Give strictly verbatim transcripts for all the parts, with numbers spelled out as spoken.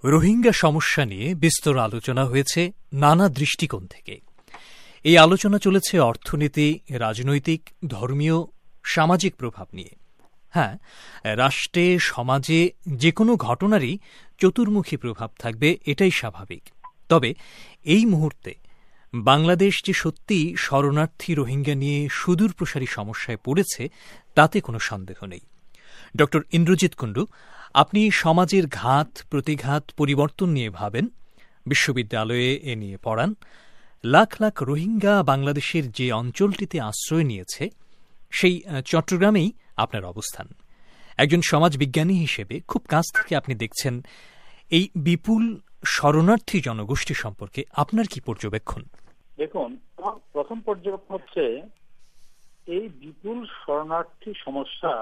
রোহিঙ্গা সমস্যা নিয়ে বিস্তর আলোচনা হয়েছে নানা দৃষ্টিকোণ থেকে। এই আলোচনা চলেছে অর্থনীতি, রাজনৈতিক, ধর্মীয়, সামাজিক প্রভাব নিয়ে। হ্যাঁ, রাষ্ট্রে, সমাজে যে কোনো ঘটনারই চতুর্মুখী প্রভাব থাকবে, এটাই স্বাভাবিক। তবে এই মুহূর্তে বাংলাদেশ যে সত্যি শরণার্থী রোহিঙ্গা নিয়ে সুদূর প্রসারী সমস্যায় পড়েছে, তাতে কোনো সন্দেহ নেই। ড ইন্দ্রজিৎ কুণ্ডু, আপনি সমাজের ঘাত প্রতিঘাত পরিবর্তন নিয়ে ভাবেন, বিশ্ববিদ্যালয়ে এ নিয়ে পড়ান। লাখ লাখ রোহিঙ্গা বাংলাদেশের যে অঞ্চলটিতে আশ্রয় নিয়েছে, সেই চট্টগ্রামেই আপনার অবস্থান। একজন সমাজবিজ্ঞানী হিসেবে খুব কাছ থেকে আপনি দেখছেন এই বিপুল শরণার্থী জনগোষ্ঠী সম্পর্কে আপনার কি পর্যবেক্ষণ? দেখুন, আমার প্রথম পর্যবেক্ষণ হচ্ছে এই বিপুল শরণার্থী সমস্যা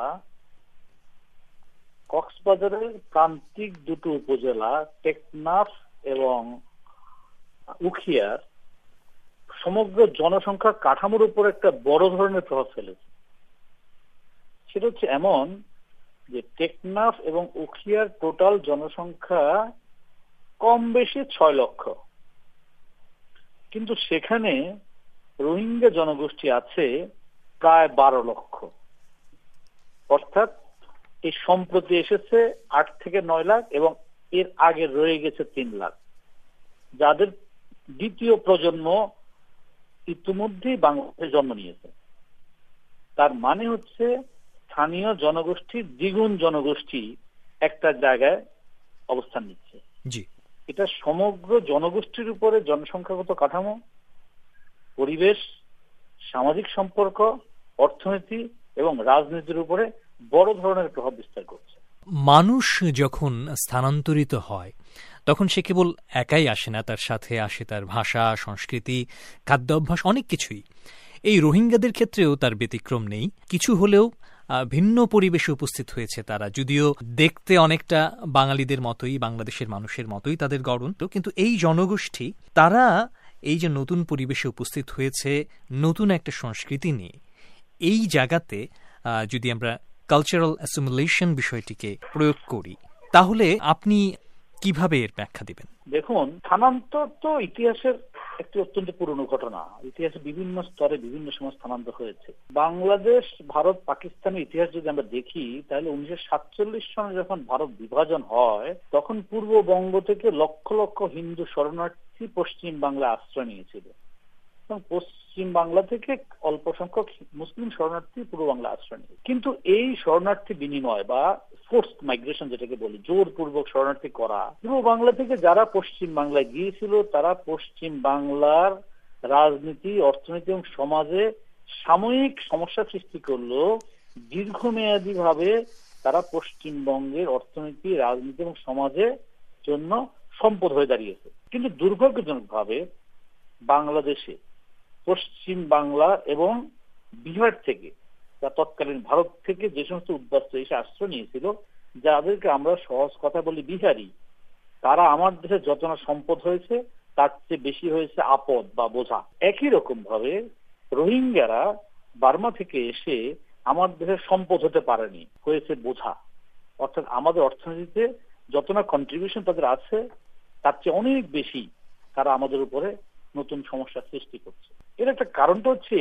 কক্সবাজারের প্রান্তিক দুটো উপজেলা টেকনাফ এবং উখিয়ার সমগ্র জনসংখ্যা কাঠামোর উপর একটা বড় ধরনের প্রভাব ফেলেছে। সেটা হচ্ছে এমন যে টেকনাফ এবং উখিয়ার টোটাল জনসংখ্যা কম বেশি ছয় লক্ষ, কিন্তু সেখানে রোহিঙ্গা জনগোষ্ঠী আছে প্রায় বারো লক্ষ। অর্থাৎ এই সম্প্রতি এসেছে আট থেকে নয় লাখ এবং এর আগে রয়ে গেছে তিন লাখ, যাদের দ্বিতীয় প্রজন্ম ইতিমধ্যেই বাংলাদেশে জন্ম নিয়েছে। তার মানে হচ্ছে স্থানীয় জনগোষ্ঠীর দ্বিগুণ জনগোষ্ঠী একটা জায়গায় অবস্থান নিচ্ছে। জি, এটা সমগ্র জনগোষ্ঠীর উপরে জনসংখ্যাগত কাঠামো, পরিবেশ, সামাজিক সম্পর্ক, অর্থনীতি এবং রাজনীতির উপরে বড় ধরনের প্রভাব বিস্তার করছে। মানুষ যখন স্থানান্তরিত হয় তখন সে কেবল একাই আসে না, তার সাথে আসে তার ভাষা, সংস্কৃতি, খাদ্যাভ্যাস, অনেক কিছুই। এই রোহিঙ্গাদের ক্ষেত্রেও তার ব্যতিক্রম নেই। কিছু হলেও ভিন্ন পরিবেশে উপস্থিত হয়েছে তারা, যদিও দেখতে অনেকটা বাঙালিদের মতোই, বাংলাদেশের মানুষের মতোই তাদের গড়ন। তো কিন্তু এই জনগোষ্ঠী, তারা এই যে নতুন পরিবেশে উপস্থিত হয়েছে নতুন একটা সংস্কৃতি নিয়ে, এই জায়গাতে যদি আমরা কালচারাল অ্যাসিমিলেশন বিষয়টিকে প্রয়োগ করি, তাহলে আপনি কিভাবে এর ব্যাখ্যা দিবেন? দেখুন, স্থানান্তর তো ইতিহাসের একটি অত্যন্ত পুরনো ঘটনা। ইতিহাসে বিভিন্ন স্তরে বিভিন্ন সময় স্থানান্তর হয়েছে। বাংলাদেশ, ভারত, পাকিস্তানের ইতিহাস যদি আমরা দেখি, তাহলে উনিশশো সাতচল্লিশ সনে যখন ভারত বিভাজন হয়, তখন পূর্ববঙ্গ থেকে লক্ষ লক্ষ হিন্দু শরণার্থী পশ্চিম বাংলায় আশ্রয় নিয়েছিল এবং পশ্চিম বাংলা থেকে অল্প সংখ্যক মুসলিম শরণার্থী পূর্ব বাংলা আশ্রয় নিয়েছে। কিন্তু এই শরণার্থী বিনিময় বা ফোর্সড মাইগ্রেশন যেটাকে বলি, জোরপূর্বক শরণার্থী করা, পূর্ব বাংলা থেকে যারা পশ্চিম বাংলায় গিয়েছিল, তারা পশ্চিম বাংলার রাজনীতি, অর্থনীতি এবং সমাজে সাময়িক সমস্যা সৃষ্টি করলো। দীর্ঘমেয়াদী ভাবে তারা পশ্চিমবঙ্গের অর্থনীতি, রাজনীতি এবং সমাজের জন্য সম্পদ হয়ে দাঁড়িয়েছে। কিন্তু দুর্ভাগ্যজনক ভাবে বাংলাদেশে পশ্চিম বাংলা এবং বিহার থেকে বা তৎকালীন ভারত থেকে যে সমস্ত উদ্বাস্তু এসে আশ্রয় নিয়েছিল, যাদেরকে আমরা সহজ কথা বলি বিহারি, তারা আমার দেশে যত না সম্পদ হয়েছে তার চেয়ে বেশি হয়েছে আপদ বা বোঝা। একই রকম ভাবে রোহিঙ্গারা বার্মা থেকে এসে আমার দেশের সম্পদ হতে পারেনি, হয়েছে বোঝা। অর্থাৎ আমাদের অর্থনীতিতে যত না কন্ট্রিবিউশন তাদের আছে, তার চেয়ে অনেক বেশি তারা আমাদের উপরে নতুন সমস্যা সৃষ্টি করছে। এর একটা কারণটা হচ্ছে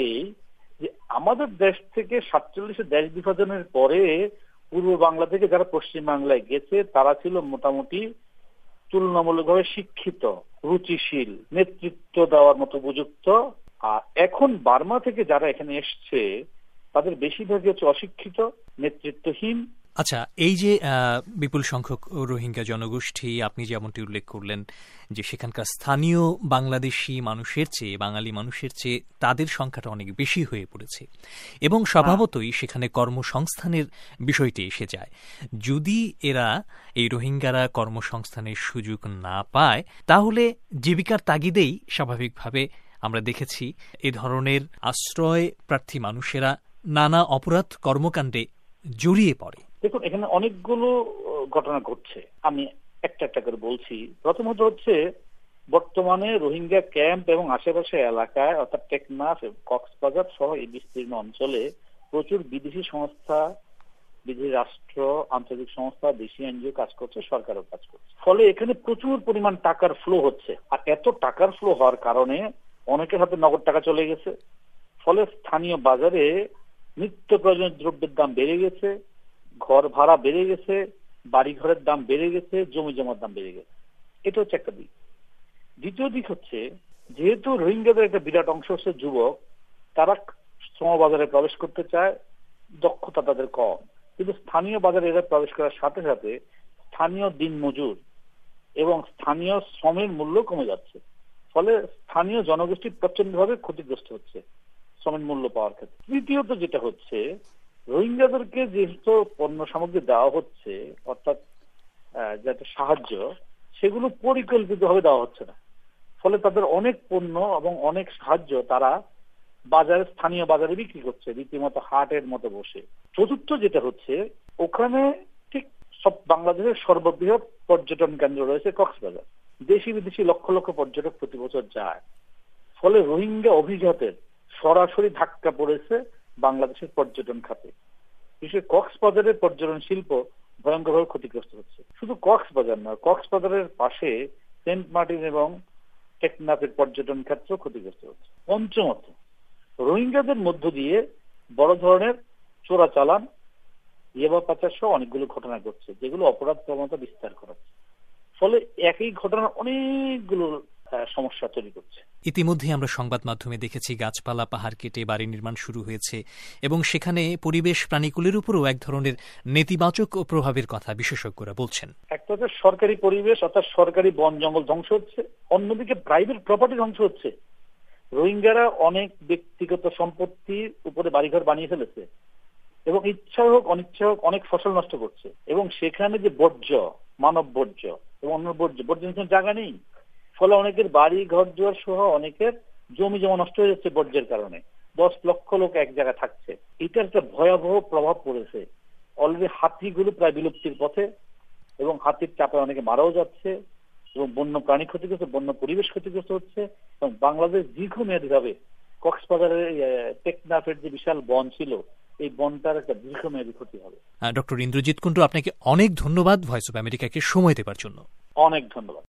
যে আমাদের দেশ থেকে সাতচল্লিশে দেশ বিভাজনের পরে পূর্ব বাংলা থেকে যারা পশ্চিম বাংলায় গেছে, তারা ছিল মোটামুটি তুলনামূলকভাবে শিক্ষিত, রুচিশীল, নেতৃত্ব দেওয়ার মতো উপযুক্ত। আর এখন বার্মা থেকে যারা এখানে এসছে, তাদের বেশিরভাগই হচ্ছে অশিক্ষিত, নেতৃত্বহীন। আচ্ছা, এই যে বিপুল সংখ্যক রোহিঙ্গা জনগোষ্ঠী আপনি যেমনটি উল্লেখ করলেন, যে সেখানকার স্থানীয় বাংলাদেশি মানুষের চেয়ে, বাঙালি মানুষের চেয়ে তাদের সংখ্যাটা অনেক বেশি হয়ে পড়েছে এবং স্বভাবতই সেখানে কর্মসংস্থানের বিষয়টি এসে যায়। যদি এরা, এই রোহিঙ্গারা কর্মসংস্থানের সুযোগ না পায়, তাহলে জীবিকার তাগিদেই স্বাভাবিকভাবে আমরা দেখেছি এ ধরনের আশ্রয় প্রার্থী মানুষেরা নানা অপরাধ কর্মকাণ্ডে জড়িয়ে পড়ে। দেখুন, এখানে অনেকগুলো ঘটনা ঘটছে, আমি একটা একটা করে বলছি। প্রথমত হচ্ছে, বর্তমানে রোহিঙ্গা ক্যাম্প এবং আশেপাশে এলাকায় অর্থাৎ টেকনাফ, কক্সবাজার সহ এই বিস্তীর্ণ অঞ্চলে প্রচুর বিদেশি সংস্থা, বিদেশি রাষ্ট্র, আন্তর্জাতিক সংস্থা, দেশি এনজিও কাজ করছে, সরকারও কাজ করছে। ফলে এখানে প্রচুর পরিমাণ টাকার ফ্লো হচ্ছে। আর এত টাকার ফ্লো হওয়ার কারণে অনেকের হাতে নগদ টাকা চলে গেছে। ফলে স্থানীয় বাজারে নিত্য প্রয়োজনীয় দ্রব্যের দাম বেড়ে গেছে, ঘর ভাড়া বেড়ে গেছে, বাড়ি ঘরের দাম বেড়ে গেছে, জমি জমার দাম বেড়ে গেছে। এটা হচ্ছে একটা দিক। দ্বিতীয় দিক হচ্ছে, যেহেতু রোহিঙ্গাদের একটা বিরাট অংশ হচ্ছে যুবক, তারা শ্রমবাজারে প্রবেশ করতে চায়, দক্ষতা তাদের কম, কিন্তু স্থানীয় বাজারে এরা প্রবেশ করার সাথে সাথে স্থানীয় দিনমজুর এবং স্থানীয় শ্রমের মূল্য কমে যাচ্ছে। ফলে স্থানীয় জনগোষ্ঠী প্রচন্ডভাবে ক্ষতিগ্রস্ত হচ্ছে শ্রমের মূল্য পাওয়ার ক্ষেত্রে। তৃতীয়ত যেটা হচ্ছে, রোহিঙ্গাদেরকে যেহেতু পণ্য সামগ্রী দেওয়া হচ্ছে, অর্থাৎ যেটা সাহায্য, সেগুলো পরিকল্পিতভাবে দেওয়া হচ্ছে না। ফলে তাদের অনেক পণ্য এবং অনেক সাহায্য তারা বাজারে, স্থানীয় বাজারে বিক্রি করছে, রীতিমতো হাটের মতো বসে। চতুর্থ যেটা হচ্ছে, ওখানে ঠিক সব বাংলাদেশের সর্ববৃহৎ পর্যটন কেন্দ্র রয়েছে কক্সবাজার। দেশি বিদেশি লক্ষ লক্ষ পর্যটক প্রতি বছর যায়। ফলে রোহিঙ্গা অভিজাতের সরাসরি ধাক্কা পড়েছে বাংলাদেশের পর্যটন খাতে। বিশেষ কক্সবাজারের পর্যটন শিল্প ভয়ঙ্করভাবে ক্ষতিগ্রস্ত হচ্ছে। শুধু কক্সবাজার নয়, কক্সবাজারের পাশে সেন্ট মার্টিন এবং টেকনাফের পর্যটন ক্ষেত্র ক্ষতিগ্রস্ত হচ্ছে। পঞ্চমত, রোহিঙ্গাদের মধ্য দিয়ে বড় ধরনের চোরাচালান, ইয়াবা পাচার সহ অনেকগুলো ঘটনা ঘটছে, যেগুলো অপরাধ প্রবণতা বিস্তার করাচ্ছে। ফলে একই ঘটনার অনেকগুলো সমস্যা তৈরি করছে। ইতিমধ্যে আমরা সংবাদ মাধ্যমে দেখেছি গাছপালা পাহাড় কেটে বাড়ি নির্মাণ শুরু হয়েছে এবং সেখানে পরিবেশ প্রাণীকুলের উপরও এক ধরনের নেতিবাচক প্রভাবের কথা বিশেষজ্ঞরা বলছেন। একটা হচ্ছে সরকারি পরিবেশ, অর্থাৎ সরকারি বন জঙ্গল ধ্বংস হচ্ছে, অন্যদিকে প্রাইভেট প্রপার্টি ধ্বংস হচ্ছে। রোহিঙ্গারা অনেক ব্যক্তিগত সম্পত্তির উপরে বাড়িঘর বানিয়ে ফেলেছে এবং ইচ্ছা হোক অনিচ্ছা হোক অনেক ফসল নষ্ট করছে। এবং সেখানে যে বর্জ্য, মানব বর্জ্য এবং অন্য বর্জ্য, বর্জ্যের জায়গা নেই। ফলে অনেকের বাড়ি ঘর দুয়ার সহ অনেকের জমি জমা নষ্ট হয়ে যাচ্ছে বর্জ্যের কারণে। দশ লক্ষ লোক এক জায়গায় থাকছে। এটার একটা ভয়াবহ প্রভাব পড়েছে। অলরেডি হাতিগুলো প্রায় বিলুপ্তির পথে এবং হাতির চাপে অনেকে মারাও যাচ্ছে এবং বন্য প্রাণী ক্ষতিগ্রস্ত, বন্য পরিবেশ ক্ষতিগ্রস্ত হচ্ছে। এবং বাংলাদেশ দীর্ঘমেয়াদী ভাবে কক্সবাজারের টেকনাফের যে বিশাল বন ছিল, এই বনটার একটা দীর্ঘমেয়াদী ক্ষতি হবে। ডক্টর ইন্দ্রজিৎ কুন্ডু, আপনাকে অনেক ধন্যবাদ ভয়েস অব আমেরিকাকে সময় দেবার জন্য। অনেক ধন্যবাদ।